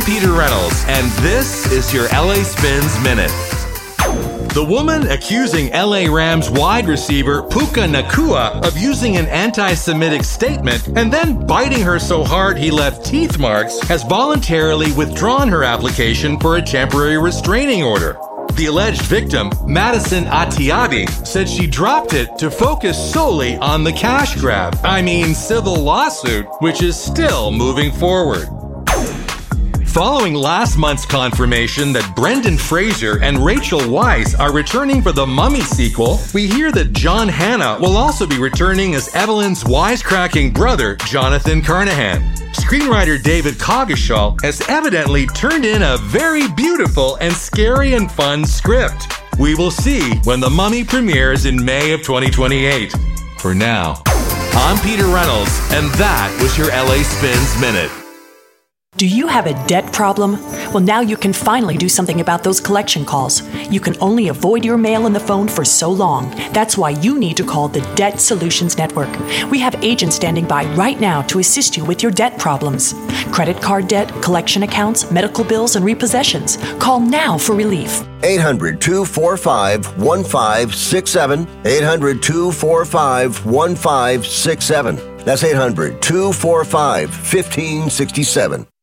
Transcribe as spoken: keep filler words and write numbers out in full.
Peter Reynolds, and this is your L A Spins Minute. The woman accusing L A Rams wide receiver Puka Nacua of using an anti-Semitic statement and then biting her so hard he left teeth marks has voluntarily withdrawn her application for a temporary restraining order. The alleged victim, Madison Atiabi, said she dropped it to focus solely on the cash grab, I mean civil lawsuit, which is still moving forward. Following last month's confirmation that Brendan Fraser and Rachel Weisz are returning for the Mummy sequel, we hear that John Hannah will also be returning as Evelyn's wisecracking brother, Jonathan Carnahan. Screenwriter David Coggeshall has evidently turned in a very beautiful and scary and fun script. We will see when The Mummy premieres in May of twenty twenty-eight. For now, I'm Peter Reynolds, and that was your L A Spins Minute. Do you have a debt problem? Well, now you can finally do something about those collection calls. You can only avoid your mail and the phone for so long. That's why you need to call the Debt Solutions Network. We have agents standing by right now to assist you with your debt problems. Credit card debt, collection accounts, medical bills, and repossessions. Call now for relief. eight hundred, two four five, one five six seven. eight hundred, two four five, one five six seven. That's eight hundred, two four five, one five six seven.